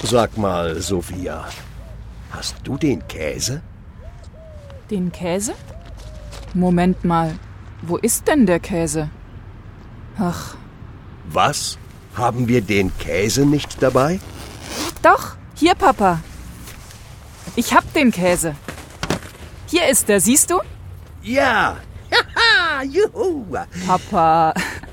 Sag mal, Sophia, hast du den Käse? Den Käse? Moment mal, wo ist denn der Käse? Ach, Was? Haben wir den Käse nicht dabei? doch, hier, Papa. Ich hab den Käse. Hier ist er, siehst du? Ja! Haha, juhu! Papa,